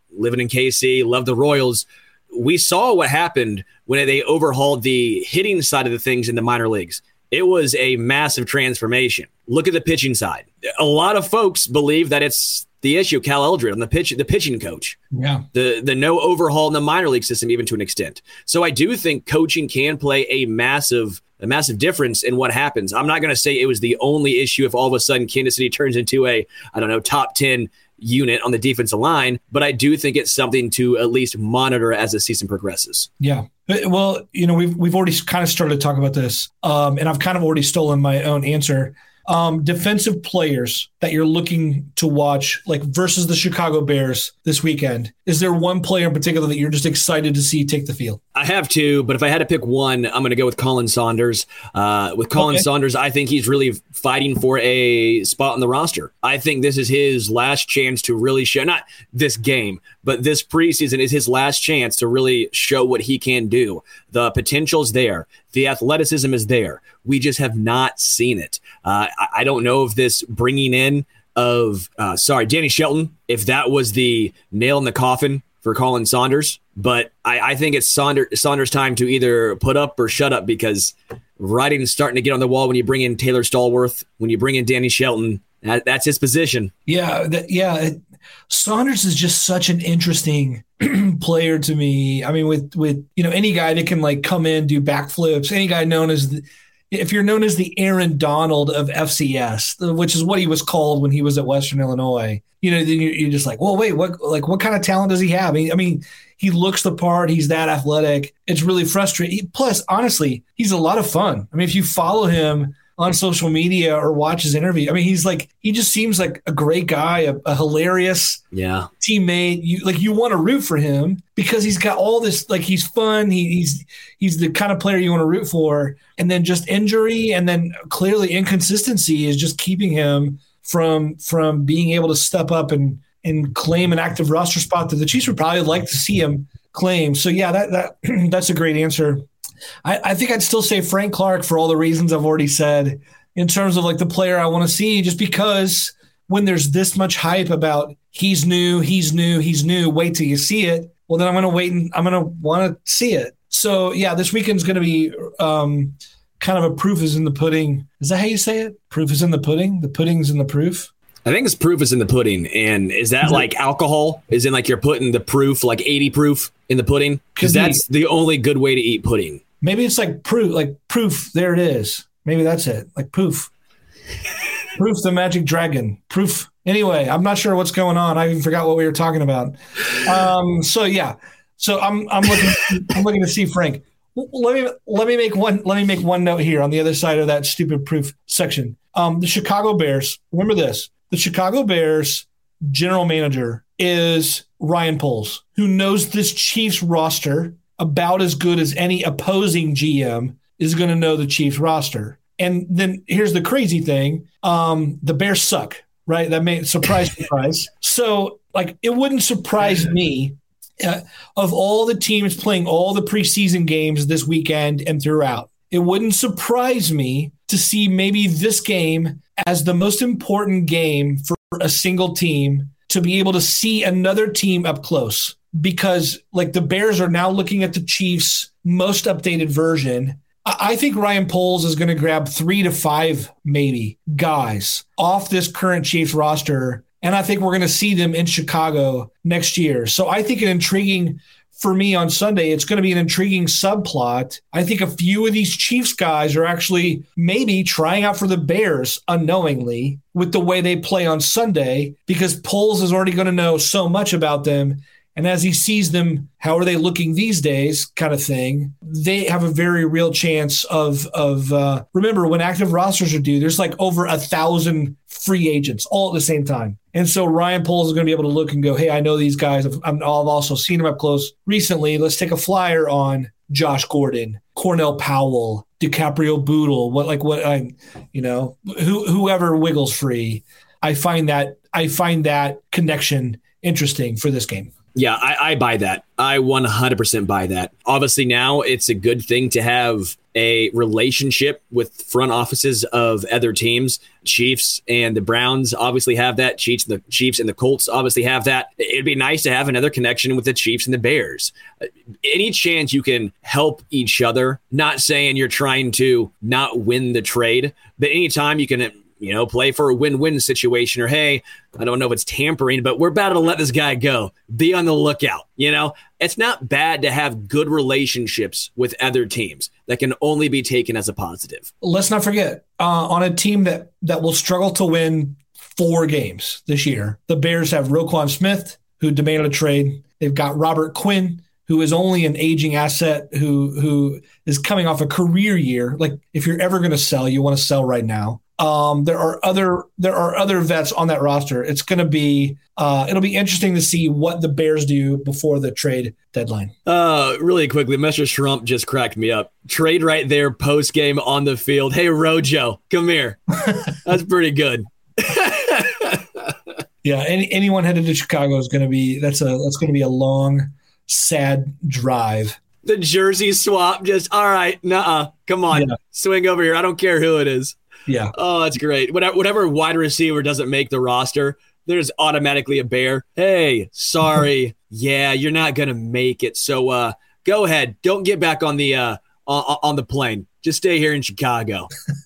living in K C, love the Royals. We saw what happened when they overhauled the hitting side of the things in the minor leagues. It was a massive transformation. Look at the pitching side. A lot of folks believe that it's the issue, Cal Eldred, on the pitch, the pitching coach. Yeah. The the no overhaul in the minor league system, even to an extent. So I do think coaching can play a massive, a massive difference in what happens. I'm not going to say it was the only issue if all of a sudden Kansas City turns into a, I don't know, top ten unit on the defensive line, but I do think it's something to at least monitor as the season progresses. Yeah. Well, you know, we've we've already kind of started to talk about this, um, and I've kind of already stolen my own answer. Um, defensive players that you're looking to watch, like versus the Chicago Bears this weekend. Is there one player in particular that you're just excited to see take the field? I have two, but if I had to pick one, I'm going to go with Colin Saunders. Uh, with Colin okay. Saunders, I think he's really fighting for a spot on the roster. I think this is his last chance to really show, not this game, but this preseason is his last chance to really show what he can do. The potential's there. The athleticism is there. We just have not seen it. Uh, I, I don't know if this bringing in of, uh, sorry, Danny Shelton, if that was the nail in the coffin for Colin Saunders. But I, I think it's Saunders, Saunders' time to either put up or shut up, because writing's starting to get on the wall when you bring in Taylor Stallworth, when you bring in Danny Shelton. That, that's his position. Yeah, that, yeah. It, Saunders is just such an interesting player to me. I mean, with with you know any guy that can like come in, do backflips, any guy known as the, if you're known as the Aaron Donald of F C S, which is what he was called when he was at Western Illinois, you know, then you're just like, well, wait, what like what kind of talent does he have? I mean, I mean he looks the part. He's that athletic. It's really frustrating. Plus, honestly, he's a lot of fun. I mean, if you follow him on social media or watch his interview, I mean, he's like, he just seems like a great guy, a, a hilarious yeah. teammate. You like, you want to root for him because he's got all this, like, he's fun. He, he's, he's the kind of player you want to root for. And then just injury and then clearly inconsistency is just keeping him from, from being able to step up and, and claim an active roster spot that the Chiefs would probably like to see him claim. So yeah, that, that that's a great answer. I, I think I'd still say Frank Clark for all the reasons I've already said in terms of like the player I want to see, just because when there's this much hype about he's new, he's new, he's new, wait till you see it. Well, then I'm going to wait and I'm going to want to see it. So yeah, this weekend's going to be um, kind of a proof is in the pudding. Is that how you say it? Proof is in the pudding? The pudding's in the proof? I think it's proof is in the pudding. And is that like alcohol? Is in like you're putting the proof, like eighty proof in the pudding? Because that's the only good way to eat pudding. Maybe it's like proof, like proof. There it is. Maybe that's it. Like poof. Proof the magic dragon. Proof. Anyway, I'm not sure what's going on. I even forgot what we were talking about. Um, so yeah. So I'm I'm looking I'm looking to see Frank. Let me let me make one let me make one note here on the other side of that stupid proof section. Um, the Chicago Bears. Remember this. The Chicago Bears general manager is Ryan Poles, who knows this Chiefs roster about as good as any opposing G M is going to know the Chiefs roster. And then here's the crazy thing. Um, the Bears suck, right? That may surprise, surprise. So like, it wouldn't surprise me uh, of all the teams playing all the preseason games this weekend and throughout, it wouldn't surprise me to see maybe this game as the most important game for a single team to be able to see another team up close. Because like the Bears are now looking at the Chiefs' most updated version. I think Ryan Poles is going to grab three to five, maybe, guys off this current Chiefs roster. And I think we're going to see them in Chicago next year. So I think an intriguing, for me on Sunday, it's going to be an intriguing subplot. I think a few of these Chiefs guys are actually maybe trying out for the Bears unknowingly with the way they play on Sunday, because Poles is already going to know so much about them. And as he sees them, how are they looking these days kind of thing, they have a very real chance of, of uh, remember, when active rosters are due, there's like over a thousand free agents all at the same time. And so Ryan Poles is going to be able to look and go, hey, I know these guys. I've, I've also seen them up close recently. Let's take a flyer on Josh Gordon, Cornell Powell, DiCaprio Bootle, what like what I, you know, who, whoever wiggles free. I find that I find that connection interesting for this game. Yeah, I, I buy that. I one hundred percent buy that. Obviously, now it's a good thing to have a relationship with front offices of other teams. Chiefs and the Browns obviously have that. Chiefs and the Chiefs and the Colts obviously have that. It'd be nice to have another connection with the Chiefs and the Bears. Any chance you can help each other, not saying you're trying to not win the trade, but anytime you can, you know, play for a win-win situation, or, hey, I don't know if it's tampering, but we're about to let this guy go. Be on the lookout. You know, it's not bad to have good relationships with other teams that can only be taken as a positive. Let's not forget, uh, on a team that, that will struggle to win four games this year, the Bears have Roquan Smith, who demanded a trade. They've got Robert Quinn, who is only an aging asset, who who is coming off a career year. Like, if you're ever going to sell, you want to sell right now. Um, there are other there are other vets on that roster. It's going to be uh, it'll be interesting to see what the Bears do before the trade deadline. Uh, really quickly, Mister Shrump just cracked me up. Trade right there, post game on the field. Hey, Rojo, come here. That's pretty good. Yeah, any, anyone headed to Chicago is going to be that's a that's going to be a long, sad drive. The jersey swap, just all right. Nuh-uh. Come on, yeah. Swing over here. I don't care who it is. Yeah. Oh, that's great. Whatever, whatever wide receiver doesn't make the roster, there's automatically a Bear. Hey, sorry. Yeah, you're not going to make it. So uh, go ahead. Don't get back on the uh, on, on the plane. Just stay here in Chicago.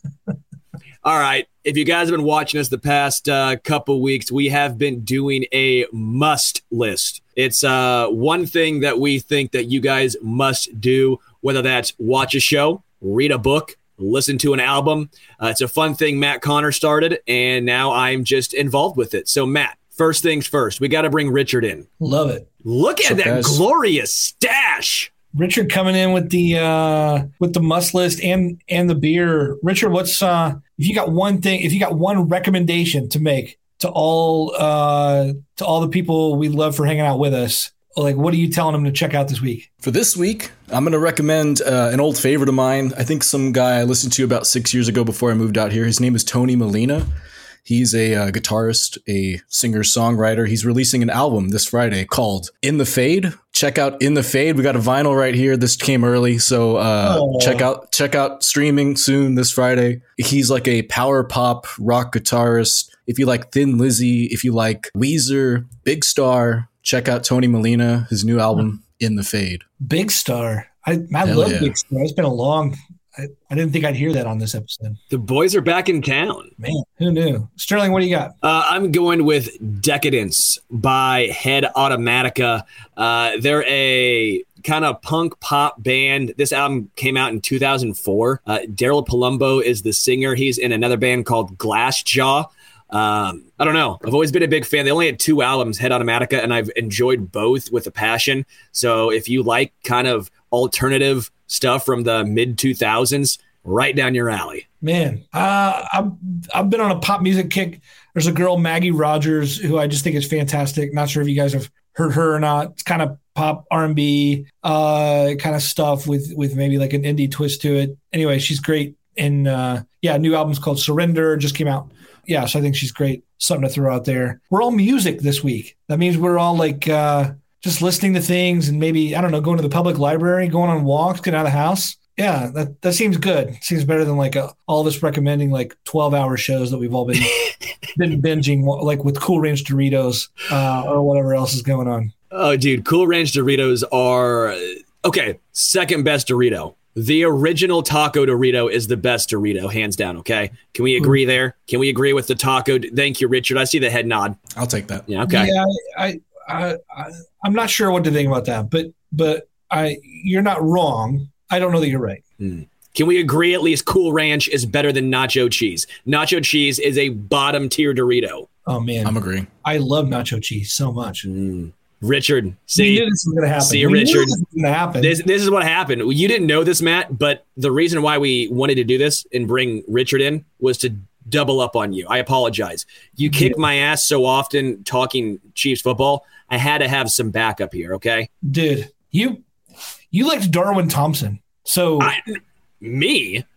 All right. If you guys have been watching us the past uh, couple weeks, we have been doing a must list. It's uh, one thing that we think that you guys must do, whether that's watch a show, read a book, listen to an album. Uh, it's a fun thing Matt Connor started, and now I'm just involved with it. So, Matt, first things first, we got to bring Richard in. Love it. Look at that guys? glorious stash. Richard coming in with the uh, with the must list and and the beer. Richard, what's uh, if you got one thing, if you got one recommendation to make to all uh, to all the people we love for hanging out with us, like, what are you telling them to check out this week? For this week, I'm going to recommend uh, an old favorite of mine. I think some guy I listened to about six years ago before I moved out here. His name is Tony Molina. He's a uh, guitarist, a singer-songwriter. He's releasing an album this Friday called In the Fade. Check out In the Fade. We got a vinyl right here. This came early, so uh, check out check out streaming soon this Friday. He's like a power pop rock guitarist. If you like Thin Lizzy, if you like Weezer, Big Star, check out Tony Molina, his new album, In the Fade. Big Star. I, I love yeah. Big Star. It's been a long I, I didn't think I'd hear that on this episode. The boys are back in town. Man, who knew? Sterling, what do you got? Uh, I'm going with Decadence by Head Automatica. Uh, they're a kind of punk pop band. This album came out in two thousand four. Uh, Daryl Palumbo is the singer. He's in another band called Glassjaw. Um, I don't know. I've always been a big fan. They only had two albums, Head Automatica, and I've enjoyed both with a passion. So if you like kind of alternative stuff from the mid two thousands, right down your alley. Man, uh, I've, I've been on a pop music kick. There's a girl, Maggie Rogers, who I just think is fantastic. Not sure if you guys have heard her or not. It's kind of pop R and B uh, kind of stuff with, with maybe like an indie twist to it. Anyway, she's great. And uh, yeah, new album's called Surrender, just came out. Yeah, so I think she's great. Something to throw out there. We're all music this week. That means we're all like uh, just listening to things and maybe, I don't know, going to the public library, going on walks, getting out of the house. Yeah, that, that seems good. Seems better than like a, all of us recommending like twelve hour shows that we've all been been binging, like with Cool Ranch Doritos uh, or whatever else is going on. Oh, dude, Cool Ranch Doritos are, okay, second best Dorito. The original taco Dorito is the best Dorito, hands down, okay? Can we agree there? Can we agree with the taco? Thank you, Richard. I see the head nod. I'll take that. Yeah, okay. Yeah, I, I, I, I'm not sure what to think about that, but but I, you're not wrong. I don't know that you're right. Mm. Can we agree at least Cool Ranch is better than nacho cheese? Nacho cheese is a bottom tier Dorito. Oh, man. I'm agreeing. I love nacho cheese so much. Mm. Richard, see, we knew this was going to happen. See, we Richard, knew this was going to happen. This, this is what happened. You didn't know this, Matt, but the reason why we wanted to do this and bring Richard in was to double up on you. I apologize. You kick yeah. my ass so often talking Chiefs football. I had to have some backup here, okay? Dude, you you liked Darwin Thompson. So I, me?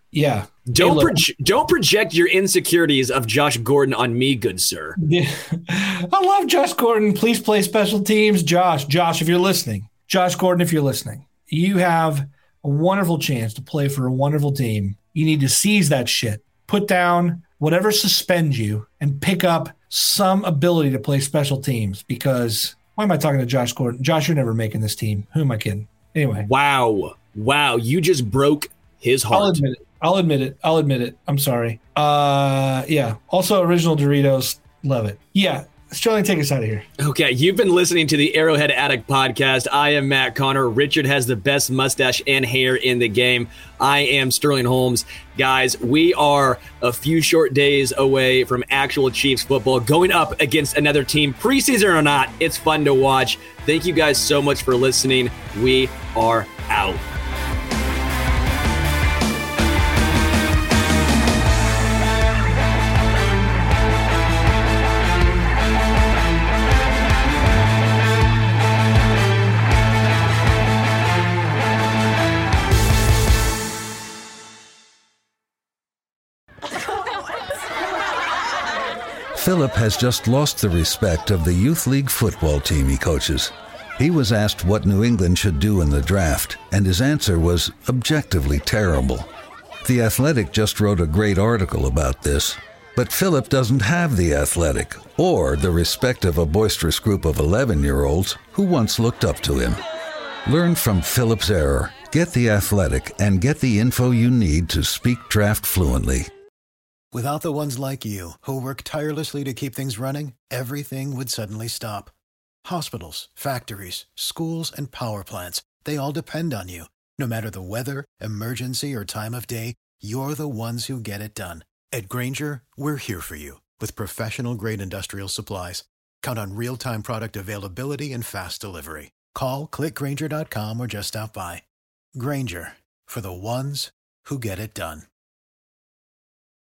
Yeah. Don't Hey, look, proje- don't project your insecurities of Josh Gordon on me, good sir. Yeah. I love Josh Gordon. Please play special teams. Josh, Josh, if you're listening, Josh Gordon, if you're listening, you have a wonderful chance to play for a wonderful team. You need to seize that shit. Put down whatever suspends you and pick up some ability to play special teams, because why am I talking to Josh Gordon? Josh, you're never making this team. Who am I kidding? Anyway. Wow. Wow. You just broke his heart. I'll admit it. I'll admit it. I'll admit it. I'm sorry. Uh, yeah. Also, original Doritos. Love it. Yeah. Sterling, take us out of here. Okay, you've been listening to the Arrowhead Addict podcast. I am Matt Connor. Richard has the best mustache and hair in the game. I am Sterling Holmes. Guys, we are a few short days away from actual Chiefs football going up against another team. Preseason or not, it's fun to watch. Thank you guys so much for listening. We are out. Philip has just lost the respect of the youth league football team he coaches. He was asked what New England should do in the draft, and his answer was objectively terrible. The Athletic just wrote a great article about this, but Philip doesn't have the Athletic or the respect of a boisterous group of eleven-year-olds who once looked up to him. Learn from Philip's error, get the Athletic, and get the info you need to speak draft fluently. Without the ones like you, who work tirelessly to keep things running, everything would suddenly stop. Hospitals, factories, schools, and power plants, they all depend on you. No matter the weather, emergency, or time of day, you're the ones who get it done. At Grainger, we're here for you with professional-grade industrial supplies. Count on real-time product availability and fast delivery. Call, click Grainger dot com, or just stop by. Grainger, for the ones who get it done.